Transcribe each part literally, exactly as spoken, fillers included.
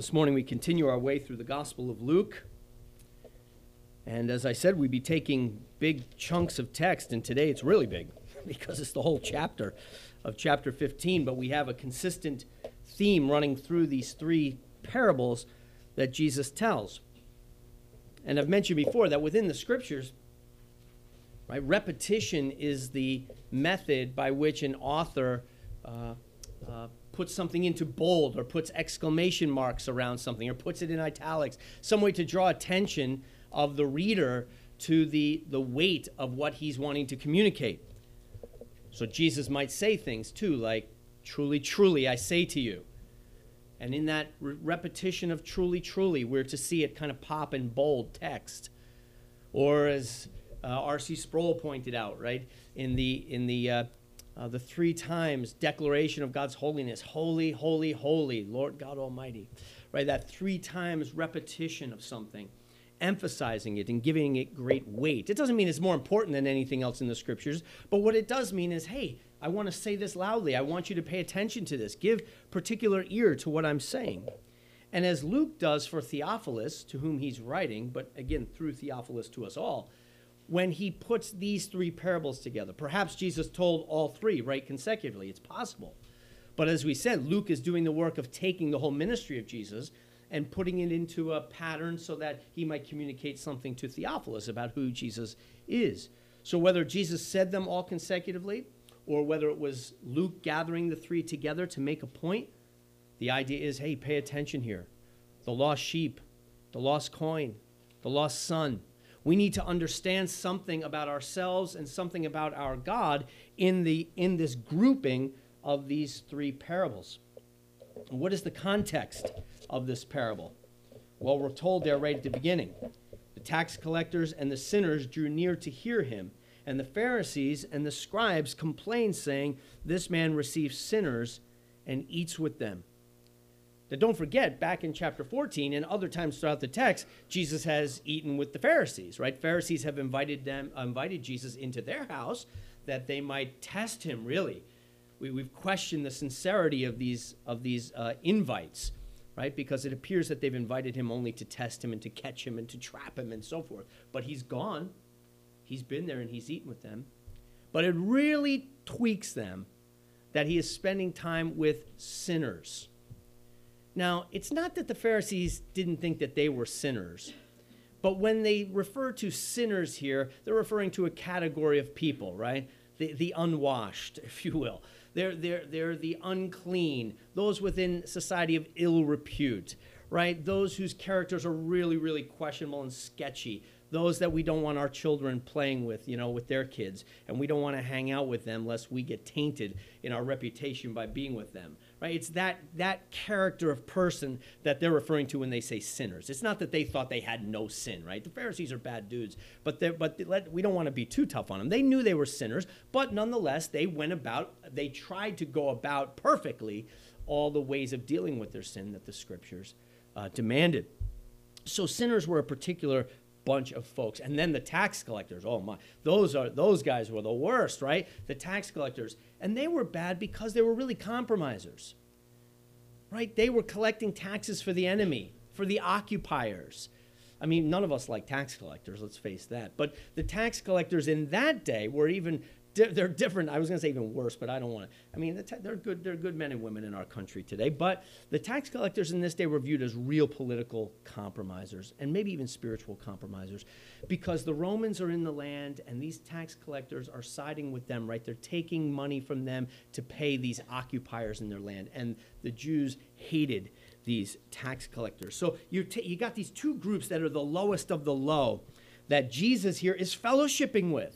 This morning we continue our way through the Gospel of Luke. And as I said, we'd be taking big chunks of text, and today it's really big because it's the whole chapter of chapter fifteen. But we have a consistent theme running through these three parables that Jesus tells. And I've mentioned before that within the Scriptures, right, repetition is the method by which an author uh, uh, puts something into bold or puts exclamation marks around something or puts it in italics, some way to draw attention of the reader to the, the weight of what he's wanting to communicate. So Jesus might say things too, like, truly, truly, I say to you. And in that re- repetition of truly, truly, we're to see it kind of pop in bold text. Or as uh, R C Sproul pointed out, right, in the in the uh, uh, the three times declaration of God's holiness, holy, holy, holy, Lord God Almighty, right? That three times repetition of something, emphasizing it and giving it great weight. It doesn't mean it's more important than anything else in the Scriptures, but what it does mean is, hey, I want to say this loudly. I want you to pay attention to this. Give particular ear to what I'm saying. And as Luke does for Theophilus, to whom he's writing, but again, through Theophilus to us all, when he puts these three parables together, perhaps Jesus told all three, right, consecutively. It's possible. But as we said, Luke is doing the work of taking the whole ministry of Jesus and putting it into a pattern so that he might communicate something to Theophilus about who Jesus is. So whether Jesus said them all consecutively or whether it was Luke gathering the three together to make a point, the idea is, hey, pay attention here. The lost sheep, the lost coin, the lost son. We need to understand something about ourselves and something about our God in the in this grouping of these three parables. What is the context of this parable? Well, we're told there right at the beginning. The tax collectors and the sinners drew near to hear him, and the Pharisees and the scribes complained, saying, "This man receives sinners and eats with them." Now, don't forget, back in chapter fourteen and other times throughout the text, Jesus has eaten with the Pharisees, right? Pharisees have invited them, invited Jesus into their house that they might test him, really. We, we've questioned the sincerity of these, of these uh, invites, right? Because it appears that they've invited him only to test him and to catch him and to trap him and so forth. But he's gone. He's been there and he's eaten with them. But it really tweaks them that he is spending time with sinners. Now, it's not that the Pharisees didn't think that they were sinners, but when they refer to sinners here, they're referring to a category of people, right? The, the unwashed, if you will. They're, they're, they're the unclean, those within society of ill repute, right? Those whose characters are really, really questionable and sketchy. Those that we don't want our children playing with, you know, with their kids, and we don't want to hang out with them lest we get tainted in our reputation by being with them, right? It's that that character of person that they're referring to when they say sinners. It's not that they thought they had no sin, right? The Pharisees are bad dudes, but but let, we don't want to be too tough on them. They knew they were sinners, but nonetheless, they went about, they tried to go about perfectly all the ways of dealing with their sin that the Scriptures uh, demanded. So sinners were a particular bunch of folks. And then the tax collectors, oh my, those are those guys were the worst, right? The tax collectors. And they were bad because they were really compromisers, right? They were collecting taxes for the enemy, for the occupiers. I mean, none of us like tax collectors, let's face that. But the tax collectors in that day were even, they're different. I was going to say even worse, but I don't want to. I mean, they're good, they're good men and women in our country today. But the tax collectors in this day were viewed as real political compromisers and maybe even spiritual compromisers because the Romans are in the land and these tax collectors are siding with them, right? They're taking money from them to pay these occupiers in their land. And the Jews hated these tax collectors. So you t- you got these two groups that are the lowest of the low that Jesus here is fellowshipping with.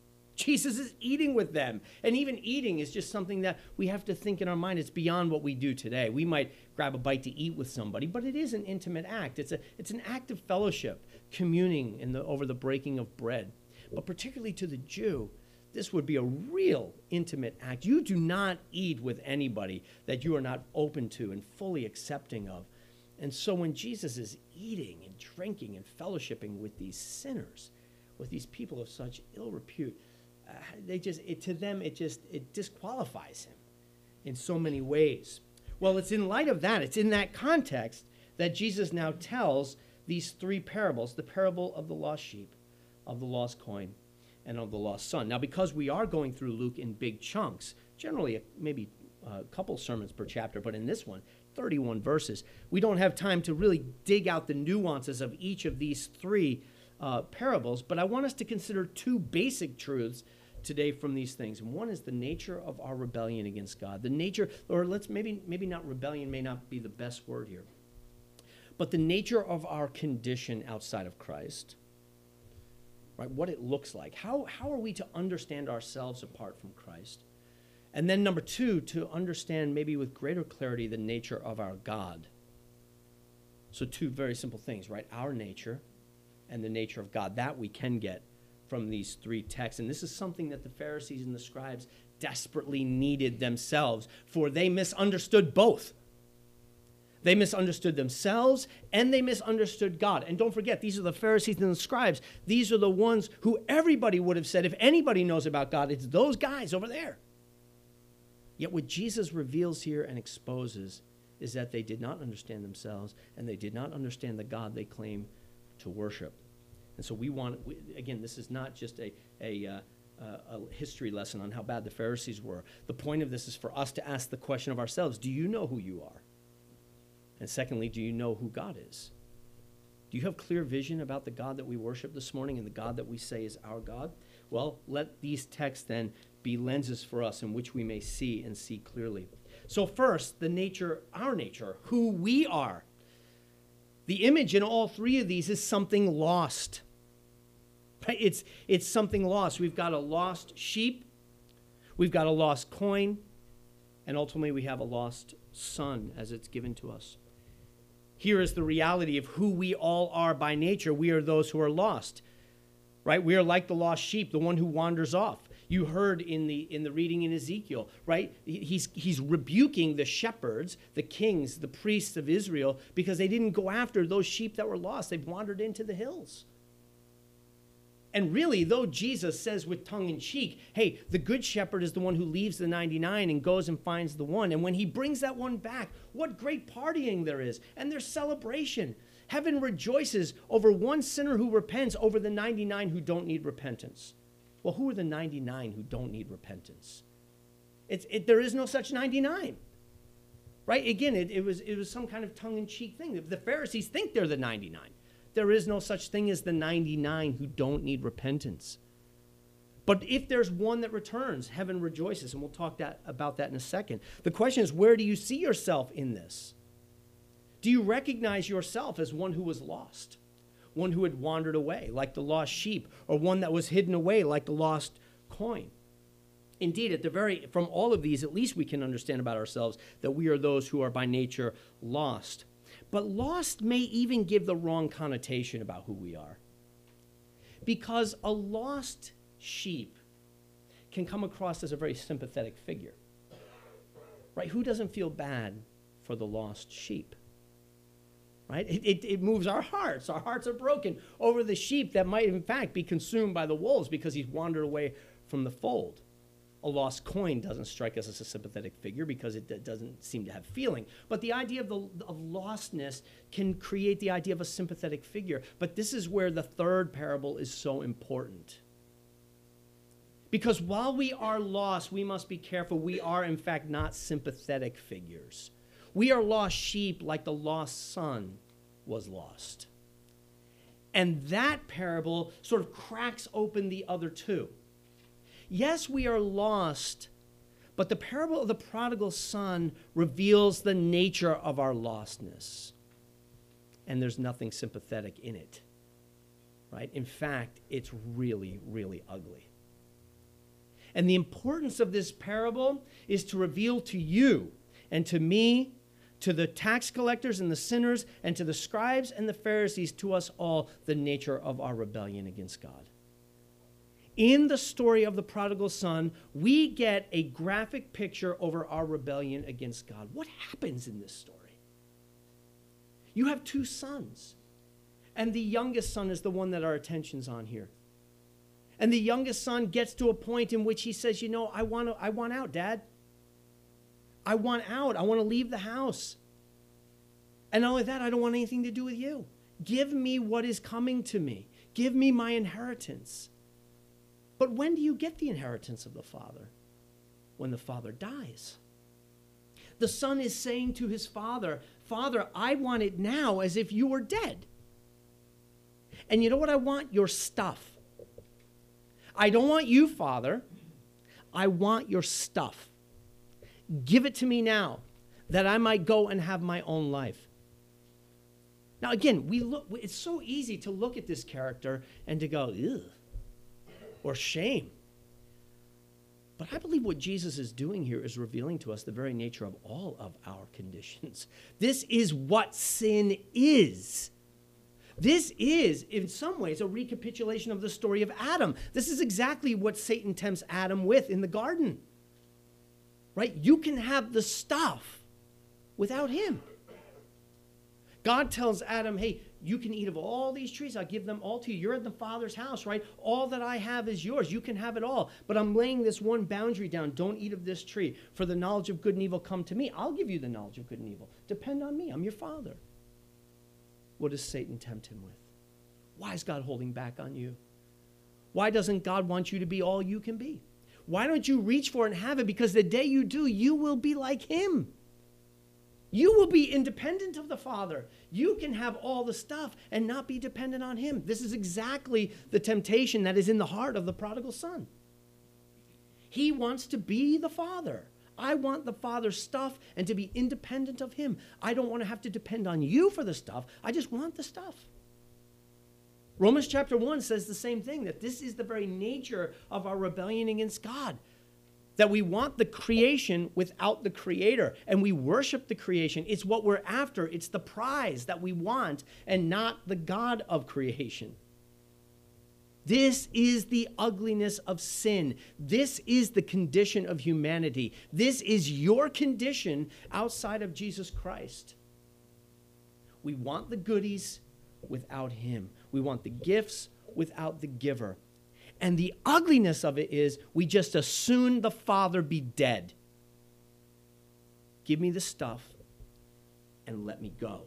Jesus is eating with them. And even eating is just something that we have to think in our mind. It's beyond what we do today. We might grab a bite to eat with somebody, but it is an intimate act. It's a it's an act of fellowship, communing in the, over the breaking of bread. But particularly to the Jew, this would be a real intimate act. You do not eat with anybody that you are not open to and fully accepting of. And so when Jesus is eating and drinking and fellowshipping with these sinners, with these people of such ill repute, Uh, they just, it, to them, it just, it disqualifies him in so many ways. Well, it's in light of that, it's in that context that Jesus now tells these three parables, the parable of the lost sheep, of the lost coin, and of the lost son. Now, because we are going through Luke in big chunks, generally maybe a couple sermons per chapter, but in this one, thirty-one verses, we don't have time to really dig out the nuances of each of these three uh, parables, but I want us to consider two basic truths today from these things. And one is the nature of our rebellion against God. The nature, or let's maybe maybe not rebellion may not be the best word here, but the nature of our condition outside of Christ, right? What it looks like. How, how are we to understand ourselves apart from Christ? And then number two, to understand maybe with greater clarity the nature of our God. So two very simple things, right? Our nature and the nature of God. That we can get from these three texts. And this is something that the Pharisees and the scribes desperately needed themselves, for they misunderstood both. They misunderstood themselves and they misunderstood God. And don't forget, these are the Pharisees and the scribes. These are the ones who everybody would have said, if anybody knows about God, it's those guys over there. Yet what Jesus reveals here and exposes is that they did not understand themselves and they did not understand the God they claim to worship. And so we want, we, again, this is not just a, a, uh, a history lesson on how bad the Pharisees were. The point of this is for us to ask the question of ourselves, do you know who you are? And secondly, do you know who God is? Do you have clear vision about the God that we worship this morning and the God that we say is our God? Well, let these texts then be lenses for us in which we may see and see clearly. So first, the nature, our nature, who we are. The image in all three of these is something lost. Right? It's, it's something lost. We've got a lost sheep, we've got a lost coin, and ultimately we have a lost son as it's given to us. Here is the reality of who we all are by nature. We are those who are lost, right? We are like the lost sheep, the one who wanders off. You heard in the in the reading in Ezekiel, right? He's, he's rebuking the shepherds, the kings, the priests of Israel, because they didn't go after those sheep that were lost. They've wandered into the hills. And really, though Jesus says with tongue in cheek, hey, the good shepherd is the one who leaves the ninety-nine and goes and finds the one. And when he brings that one back, what great partying there is. And there's celebration. Heaven rejoices over one sinner who repents over the ninety-nine who don't need repentance. Well, who are the ninety-nine who don't need repentance? It's, it, there is no such ninety-nine. Right? Again, it, it, was, it was some kind of tongue-in-cheek thing. The Pharisees think they're the ninety-nine. There is no such thing as the ninety-nine who don't need repentance. But if there's one that returns, heaven rejoices, and we'll talk that, about that in a second. The question is, where do you see yourself in this? Do you recognize yourself as one who was lost, one who had wandered away, like the lost sheep, or one that was hidden away, like the lost coin? Indeed, at the very, from all of these, at least we can understand about ourselves that we are those who are by nature lost. But lost may even give the wrong connotation about who we are. Because a lost sheep can come across as a very sympathetic figure. Right? Who doesn't feel bad for the lost sheep? Right? It, it, it moves our hearts. Our hearts are broken over the sheep that might, in fact, be consumed by the wolves because he's wandered away from the fold. A lost coin doesn't strike us as a sympathetic figure because it doesn't seem to have feeling. But the idea of, the, of lostness can create the idea of a sympathetic figure. But this is where the third parable is so important. Because while we are lost, we must be careful. We are, in fact, not sympathetic figures. We are lost sheep like the lost son was lost. And that parable sort of cracks open the other two. Yes, we are lost, but the parable of the prodigal son reveals the nature of our lostness. And there's nothing sympathetic in it, right? In fact, it's really, really ugly. And the importance of this parable is to reveal to you and to me, to the tax collectors and the sinners, and to the scribes and the Pharisees, to us all, the nature of our rebellion against God. In the story of the prodigal son, we get a graphic picture over our rebellion against God. What happens in this story? You have two sons, and the youngest son is the one that our attention's on here. And the youngest son gets to a point in which he says, you know, I want to, I want out, Dad. I want out. I want to leave the house. And not only that, I don't want anything to do with you. Give me what is coming to me. Give me my inheritance. But when do you get the inheritance of the Father? When the Father dies. The Son is saying to his Father, Father, I want it now as if you were dead. And you know what I want? Your stuff. I don't want you, Father. I want your stuff. Give it to me now, that I might go and have my own life. Now, again, we look. It's so easy to look at this character and to go, ugh, or shame. But I believe what Jesus is doing here is revealing to us the very nature of all of our conditions. This is what sin is. This is, in some ways, a recapitulation of the story of Adam. This is exactly what Satan tempts Adam with in the garden. Right? You can have the stuff without him. God tells Adam, hey, you can eat of all these trees. I'll give them all to you. You're at the Father's house, right? All that I have is yours. You can have it all. But I'm laying this one boundary down. Don't eat of this tree. For the knowledge of good and evil come to me. I'll give you the knowledge of good and evil. Depend on me. I'm your Father. What does Satan tempt him with? Why is God holding back on you? Why doesn't God want you to be all you can be? Why don't you reach for it and have it? Because the day you do, you will be like him. You will be independent of the Father. You can have all the stuff and not be dependent on him. This is exactly the temptation that is in the heart of the prodigal son. He wants to be the Father. I want the Father's stuff and to be independent of him. I don't want to have to depend on you for the stuff. I just want the stuff. Romans chapter one says the same thing, that this is the very nature of our rebellion against God. That we want the creation without the Creator, and we worship the creation. It's what we're after. It's the prize that we want, and not the God of creation. This is the ugliness of sin. This is the condition of humanity. This is your condition outside of Jesus Christ. We want the goodies without him. We want the gifts without the giver. And the ugliness of it is we just assume the Father be dead. Give me the stuff and let me go.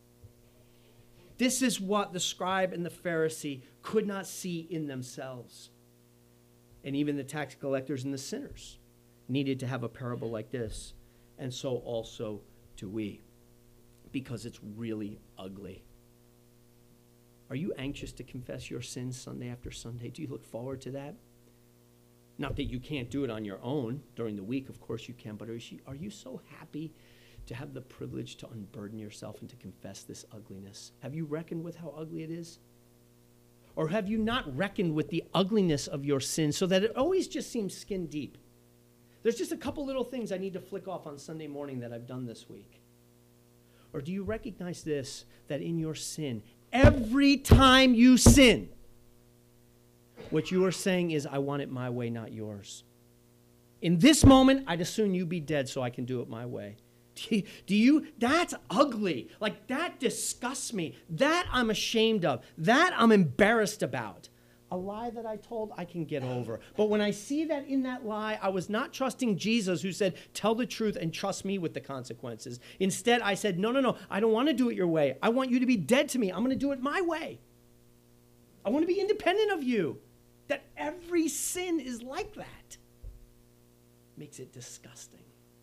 This is what the scribe and the Pharisee could not see in themselves. And even the tax collectors and the sinners needed to have a parable like this. And so also do we, because it's really ugly. Are you anxious to confess your sins Sunday after Sunday? Do you look forward to that? Not that you can't do it on your own. During the week, of course you can. But are you, are you so happy to have the privilege to unburden yourself and to confess this ugliness? Have you reckoned with how ugly it is? Or have you not reckoned with the ugliness of your sin so that it always just seems skin deep? There's just a couple little things I need to flick off on Sunday morning that I've done this week. Or do you recognize this, that in your sin, every time you sin, what you are saying is, I want it my way, not yours. In this moment, I'd assume you be dead so I can do it my way. Do you, do you, that's ugly. Like, that disgusts me. That I'm ashamed of. That I'm embarrassed about. A lie that I told, I can get over. But when I see that in that lie, I was not trusting Jesus, who said, tell the truth and trust me with the consequences. Instead, I said, no, no, no, I don't want to do it your way. I want you to be dead to me. I'm going to do it my way. I want to be independent of you. That every sin is like that makes it disgusting.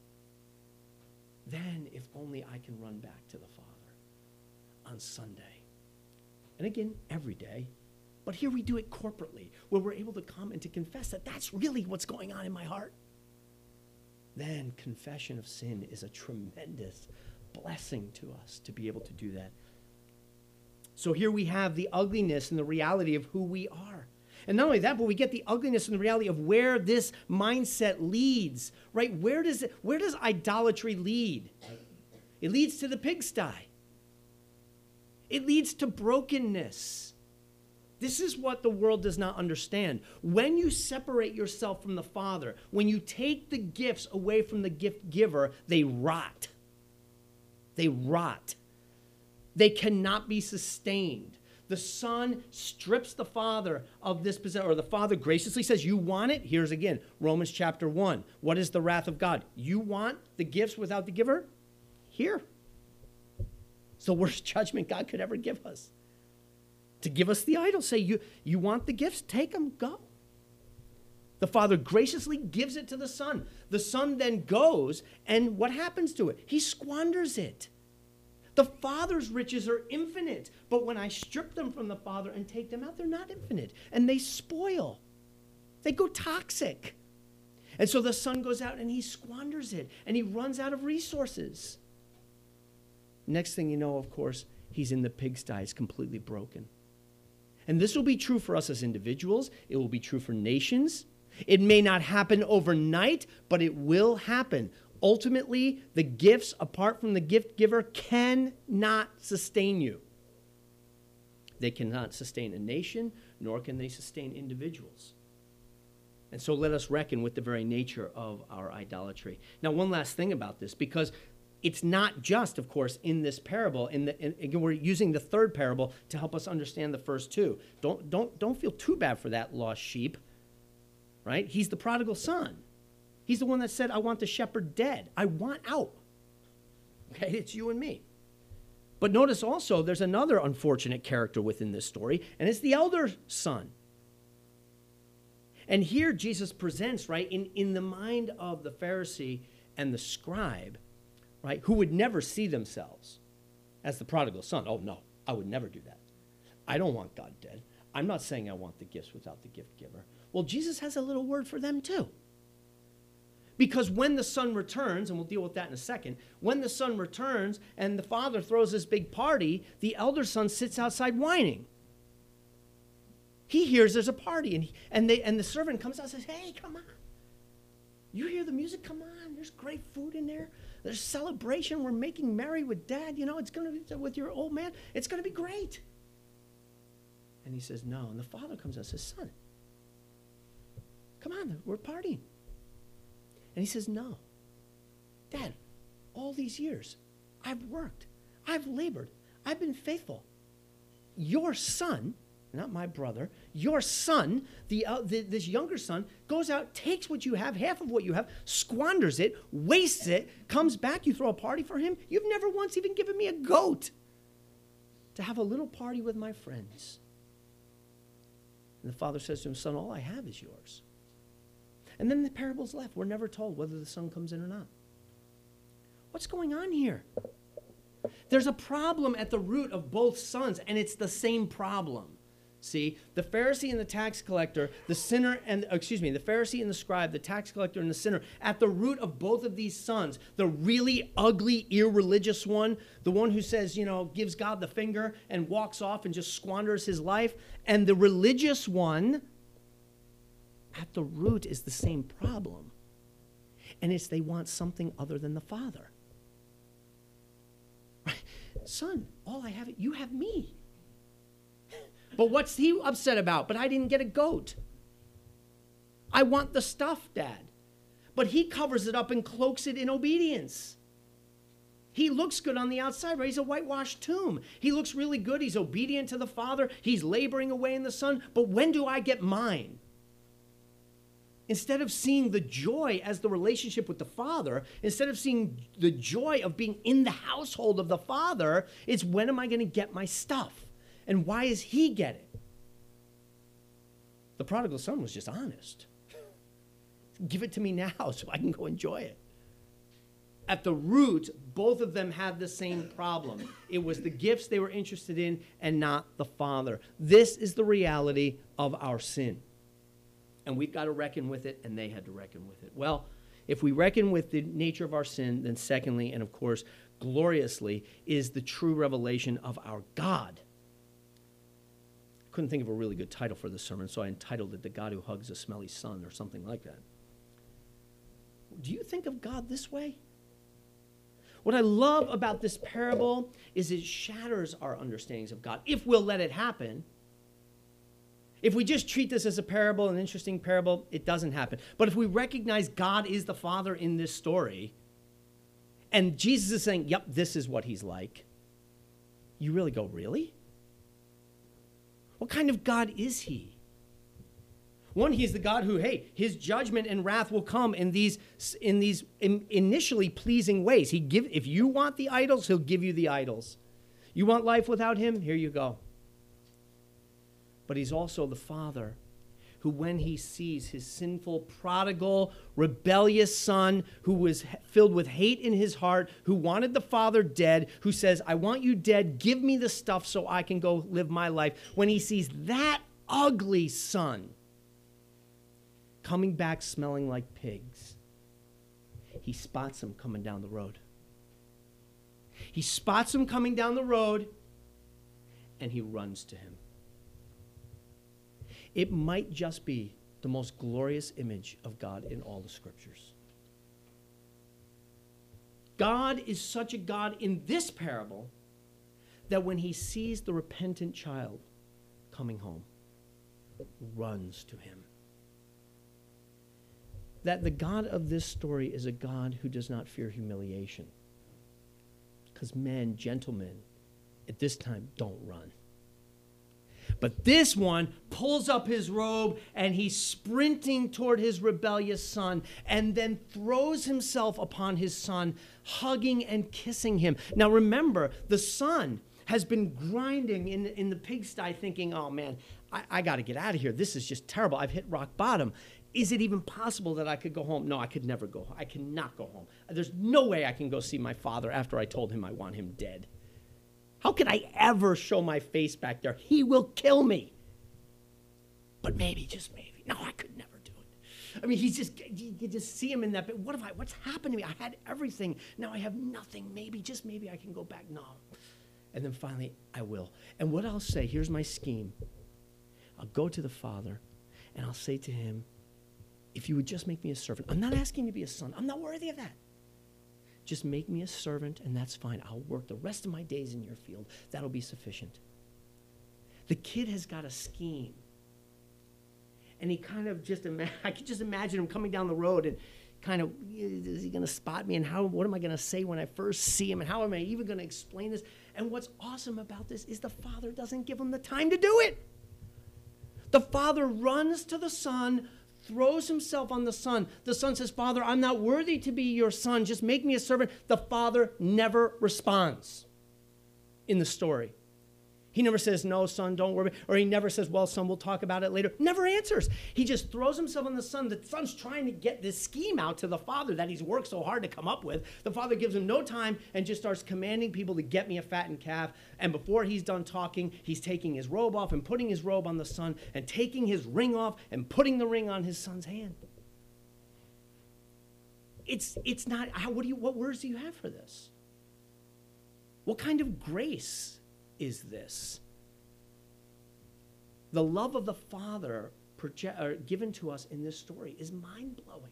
Then, if only I can run back to the Father on Sunday. And again, every day. But here we do it corporately, where we're able to come and to confess that that's really what's going on in my heart. Then confession of sin is a tremendous blessing to us to be able to do that. So here we have the ugliness and the reality of who we are. And not only that, but we get the ugliness and the reality of where this mindset leads, right? Where does it, where does idolatry lead? It leads to the pigsty. It leads to brokenness. This is what the world does not understand. When you separate yourself from the Father, when you take the gifts away from the gift giver, they rot. They rot. They cannot be sustained. The Son strips the Father of this possession, or the Father graciously says, you want it? Here's again, Romans chapter one. What is the wrath of God? You want the gifts without the giver? Here. It's the worst judgment God could ever give us. To give us the idol. Say, you, you want the gifts? Take them, go. The Father graciously gives it to the Son. The Son then goes, and what happens to it? He squanders it. The Father's riches are infinite, but when I strip them from the Father and take them out, they're not infinite, and they spoil. They go toxic. And so the Son goes out and he squanders it, and he runs out of resources. Next thing you know, of course, he's in the pigsty. He's completely broken. And this will be true for us as individuals. It will be true for nations. It may not happen overnight, but it will happen. Ultimately, the gifts, apart from the gift giver, cannot sustain you. They cannot sustain a nation, nor can they sustain individuals. And so let us reckon with the very nature of our idolatry. Now, one last thing about this, because it's not just, of course, in this parable. In the, in, again, we're using the third parable to help us understand the first two. Don't, don't, don't feel too bad for that lost sheep, right? He's the prodigal son. He's the one that said, I want the shepherd dead. I want out. Okay, it's you and me. But notice also, there's another unfortunate character within this story, and it's the elder son. And here Jesus presents, right, in, in the mind of the Pharisee and the scribe, right, who would never see themselves as the prodigal son. Oh, no, I would never do that. I don't want God dead. I'm not saying I want the gifts without the gift giver. Well, Jesus has a little word for them too. Because when the son returns, and we'll deal with that in a second, when the son returns and the father throws this big party, the elder son sits outside whining. He hears there's a party, and, he, and, they, and the servant comes out and says, hey, come on. You hear the music? Come on. There's great food in there. There's celebration. We're making merry with dad. You know, it's going to be with your old man. It's going to be great. And he says, no. And the father comes out and says, son, come on. We're partying. And he says, no. Dad, all these years, I've worked. I've labored. I've been faithful. Your son, not my brother, your son, the, uh, the, this younger son, goes out, takes what you have, half of what you have, squanders it, wastes it, comes back, you throw a party for him. You've never once even given me a goat to have a little party with my friends. And the father says to him, son, all I have is yours. And then the parable's left. We're never told whether the son comes in or not. What's going on here? There's a problem at the root of both sons, and it's the same problem. See, the Pharisee and the tax collector, the sinner and, excuse me, the Pharisee and the scribe, the tax collector and the sinner, at the root of both of these sons, the really ugly, irreligious one, the one who says, you know, gives God the finger and walks off and just squanders his life, and the religious one, at the root is the same problem. And it's they want something other than the Father. Right? Son, all I have, you have me. But what's he upset about? But I didn't get a goat. I want the stuff, Dad. But he covers it up and cloaks it in obedience. He looks good on the outside, right? He's a whitewashed tomb. He looks really good. He's obedient to the Father. He's laboring away in the Son. But when do I get mine? Instead of seeing the joy as the relationship with the Father, instead of seeing the joy of being in the household of the Father, it's when am I going to get my stuff? And why is he get it? The prodigal son was just honest. Give it to me now so I can go enjoy it. At the root, both of them had the same problem. It was the gifts they were interested in and not the Father. This is the reality of our sin. And we've got to reckon with it, and they had to reckon with it. Well, if we reckon with the nature of our sin, then secondly, and of course, gloriously, is the true revelation of our God. I couldn't think of a really good title for this sermon, so I entitled it, The God Who Hugs a Smelly Son, or something like that. Do you think of God this way? What I love about this parable is it shatters our understandings of God, if we'll let it happen. If we just treat this as a parable, an interesting parable, it doesn't happen. But if we recognize God is the Father in this story, and Jesus is saying, yep, this is what he's like, you really go, really? What kind of God is he? One, he's the God who, hey, his judgment and wrath will come in these, in these in initially pleasing ways. He give, if you want the idols, he'll give you the idols. You want life without him? Here you go. But he's also the father who, when he sees his sinful, prodigal, rebellious son who was filled with hate in his heart, who wanted the father dead, who says, I want you dead, give me the stuff so I can go live my life. When he sees that ugly son coming back smelling like pigs, he spots him coming down the road. He spots him coming down the road, and he runs to him. It might just be the most glorious image of God in all the scriptures. God is such a God in this parable that when he sees the repentant child coming home, runs to him. That the God of this story is a God who does not fear humiliation. Because men, gentlemen, at this time don't run. But this one pulls up his robe and he's sprinting toward his rebellious son and then throws himself upon his son, hugging and kissing him. Now remember, the son has been grinding in, in the pigsty thinking, oh man, I, I got to get out of here. This is just terrible. I've hit rock bottom. Is it even possible that I could go home? No, I could never go home. I cannot go home. There's no way I can go see my father after I told him I want him dead. How could I ever show my face back there? He will kill me. But maybe, just maybe. No, I could never do it. I mean, he's just, you, you just see him in that, what if I, what's happened to me? I had everything. Now I have nothing. Maybe, just maybe I can go back. No. And then finally, I will. And what I'll say, here's my scheme. I'll go to the father and I'll say to him, if you would just make me a servant. I'm not asking you to be a son. I'm not worthy of that. Just make me a servant, and that's fine. I'll work the rest of my days in your field. That'll be sufficient. The kid has got a scheme. And he kind of just, ima- I could just imagine him coming down the road and kind of, is he going to spot me? And how? What am I going to say when I first see him? And how am I even going to explain this? And what's awesome about this is the father doesn't give him the time to do it. The father runs to the son, throws himself on the son. The son says, Father, I'm not worthy to be your son. Just make me a servant. The father never responds in the story. He never says, no, son, don't worry. Or he never says, well, son, we'll talk about it later. Never answers. He just throws himself on the son. The son's trying to get this scheme out to the father that he's worked so hard to come up with. The father gives him no time and just starts commanding people to get me a fattened calf. And before he's done talking, he's taking his robe off and putting his robe on the son and taking his ring off and putting the ring on his son's hand. It's, it's not, how, what do you, what words do you have for this? What kind of grace is this? The love of the Father project, or given to us in this story is mind-blowing.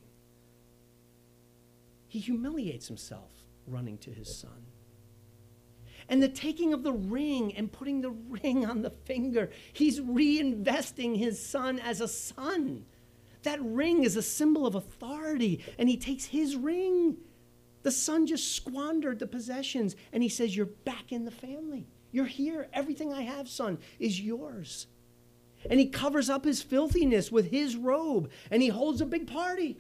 He humiliates himself running to his son. And the taking of the ring and putting the ring on the finger, he's reinvesting his son as a son. That ring is a symbol of authority, and he takes his ring. The son just squandered the possessions, and he says, you're back in the family. You're here. Everything I have, son, is yours. And he covers up his filthiness with his robe, and he holds a big party.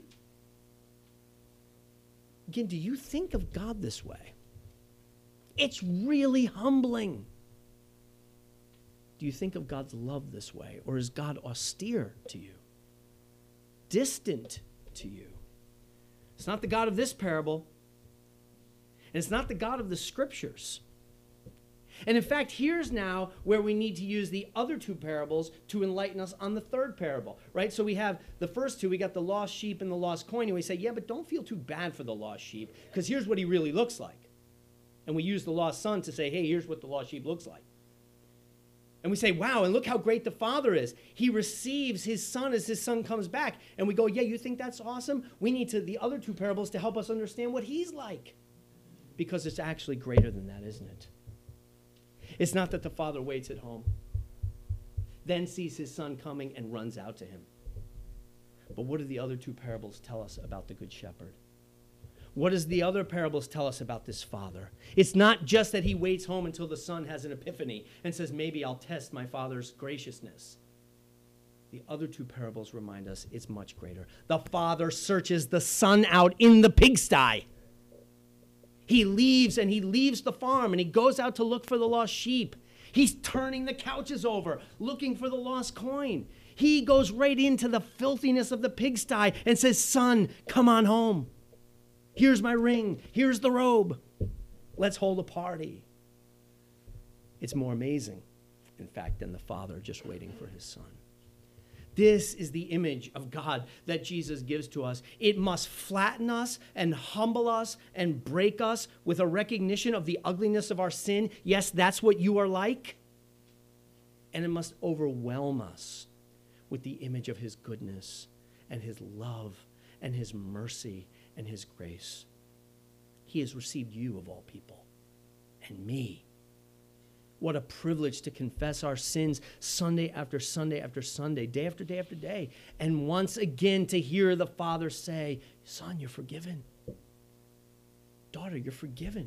Again, do you think of God this way? It's really humbling. Do you think of God's love this way, or is God austere to you? Distant to you? It's not the God of this parable, and it's not the God of the scriptures. And in fact, here's now where we need to use the other two parables to enlighten us on the third parable, right? So we have the first two, we got the lost sheep and the lost coin, and we say, yeah, but don't feel too bad for the lost sheep, because here's what he really looks like. And we use the lost son to say, hey, here's what the lost sheep looks like. And we say, wow, and look how great the father is. He receives his son as his son comes back. And we go, yeah, you think that's awesome? We need to the other two parables to help us understand what he's like. Because it's actually greater than that, isn't it? It's not that the father waits at home, then sees his son coming and runs out to him. But what do the other two parables tell us about the Good Shepherd? What does the other parables tell us about this father? It's not just that he waits home until the son has an epiphany and says, maybe I'll test my father's graciousness. The other two parables remind us it's much greater. The father searches the son out in the pigsty. He leaves and he leaves the farm and he goes out to look for the lost sheep. He's turning the couches over, looking for the lost coin. He goes right into the filthiness of the pigsty and says, son, come on home. Here's my ring. Here's the robe. Let's hold a party. It's more amazing, in fact, than the father just waiting for his son. This is the image of God that Jesus gives to us. It must flatten us and humble us and break us with a recognition of the ugliness of our sin. Yes, that's what you are like. And it must overwhelm us with the image of his goodness and his love and his mercy and his grace. He has received you of all people and me. What a privilege to confess our sins Sunday after Sunday after Sunday, day after day after day. And once again to hear the Father say, son, you're forgiven. Daughter, you're forgiven.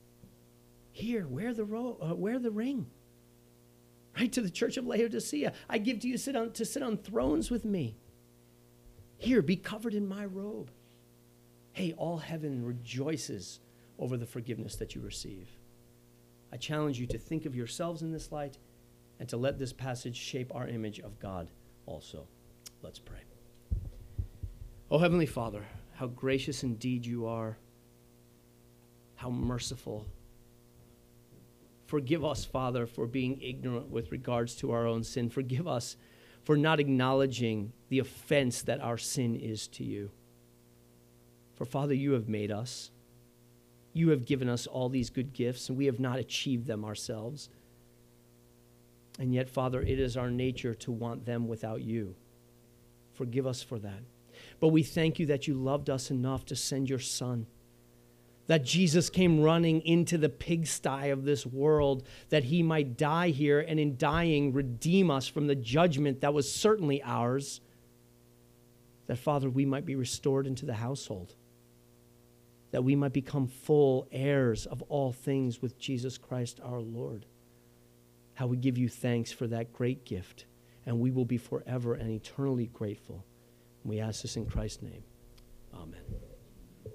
Here, wear the, ro- uh, wear the ring. Right to the church of Laodicea. I give to you sit on, to sit on thrones with me. Here, be covered in my robe. Hey, all heaven rejoices over the forgiveness that you receive. I challenge you to think of yourselves in this light and to let this passage shape our image of God also. Let's pray. Oh, Heavenly Father, how gracious indeed you are. How merciful. Forgive us, Father, for being ignorant with regards to our own sin. Forgive us for not acknowledging the offense that our sin is to you. For, Father, you have made us. You have given us all these good gifts, and we have not achieved them ourselves. And yet, Father, it is our nature to want them without you. Forgive us for that. But we thank you that you loved us enough to send your Son, that Jesus came running into the pigsty of this world, that he might die here, and in dying, redeem us from the judgment that was certainly ours, that, Father, we might be restored into the household, that we might become full heirs of all things with Jesus Christ our Lord. How we give you thanks for that great gift, and we will be forever and eternally grateful. And we ask this in Christ's name. Amen.